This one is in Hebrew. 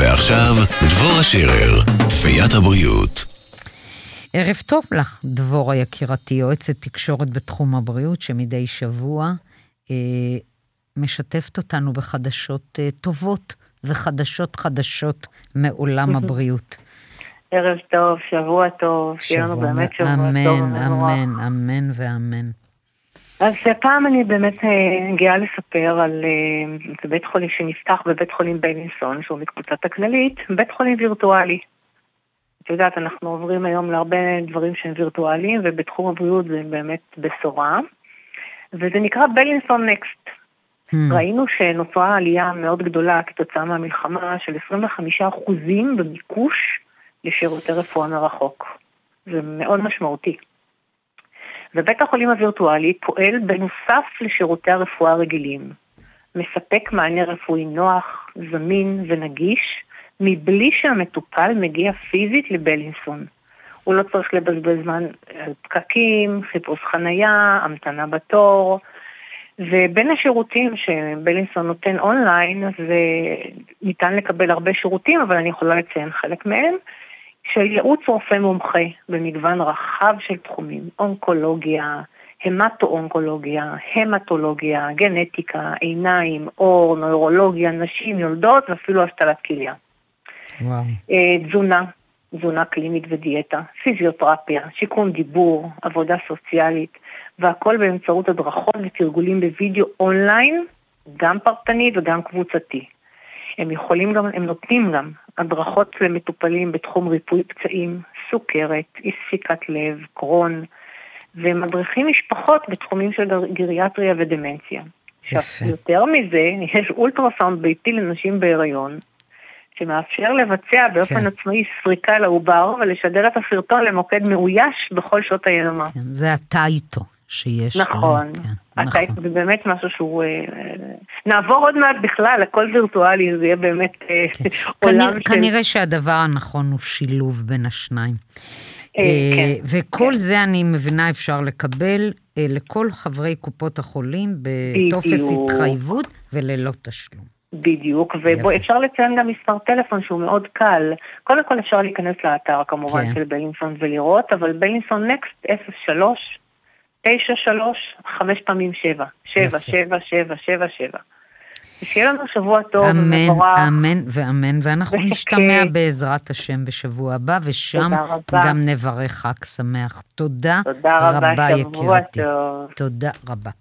ועכשיו, דבורה שרר, פיית הבריאות. ערב טוב לך, דבורה יקירתי, יועצת תקשורת בתחום הבריאות, שמדי שבוע משתפת אותנו בחדשות טובות וחדשות חדשות מעולם הבריאות. ערב טוב, שבוע טוב, שיהיה לנו באמת שבוע טוב. אמן, אמן ואמן. אז הפעם אני באמת גאה לספר על בית חולים שנפתח בבית חולים בילינסון, שהוא מקבוצת הכללית, בית חולים וירטואלי. את יודעת, אנחנו עוברים היום להרבה דברים שהם וירטואליים, ובתחום הבריאות זה באמת בשורה. וזה נקרא בילינסון נקסט. ראינו שנוצרה עלייה מאוד גדולה כתוצאה מהמלחמה של 25% בביקוש לשירותי רפואה מרחוק. זה מאוד משמעותי. ובית החולים הווירטואלי פועל בנוסף לשירותי הרפואה הרגילים. מספק מענה רפואי נוח, זמין ונגיש, מבלי שהמטופל מגיע פיזית לבילינסון. הוא לא צריך לבזבז זמן על פקקים, חיפוש חנייה, המתנה בתור, ובין השירותים שבילינסון נותן אונליין, אז ניתן לקבל הרבה שירותים, אבל אני יכולה לציין חלק מהם, של ייעוץ רופא מומחה במגוון רחב של תחומים, אונקולוגיה, המטו-אונקולוגיה, המטולוגיה, גנטיקה, עיניים, אור, נוירולוגיה, נשים, יולדות ואפילו השתלת כליה. וואו. תזונה קלינית ודיאטה, פיזיותרפיה, שיקום דיבור, עבודה סוציאלית, והכל באמצעות הדרכות ותרגולים בווידאו אונליין, גם פרטני וגם קבוצתי. הם נותנים גם הדרכות למטופלים בתחום ריפוי פצעים, סוכרת, אי ספיקת לב, קרון, ומדריכים משפחות בתחומים של גריאטריה ודמנציה. עכשיו, יותר מזה, יש אולטרסאונד ביתי לנשים בהיריון, שמאפשר לבצע באופן עצמאי סריקה לעובר, ולשדר את הסרטון למוקד מאויש בכל שעות היממה. כן, זה הטייטו שיש. נכון. הטייטו זה באמת משהו שהוא... נעבור עוד מעט בכלל, הכל וירטואלי, זה יהיה באמת עולם של... כנראה שהדבר הנכון הוא שילוב בין השניים. וכל זה אני מבינה אפשר לקבל לכל חברי קופות החולים בטופס התחייבות וללא תשלום. בדיוק, ואפשר לציין גם מספר טלפון שהוא מאוד קל. קודם כל אפשר להיכנס לאתר כמובן של בילינסון ולראות, אבל בילינסון נקסט 03 93 5 פעמים 7 7 7 7 7 7. שיהיה לנו שבוע טוב ומבורך. אמן ואמן, ואנחנו נשתמע בעזרת השם בשבוע הבא, ושם גם נברך חג שמח. תודה רבה יקירתי. תודה רבה.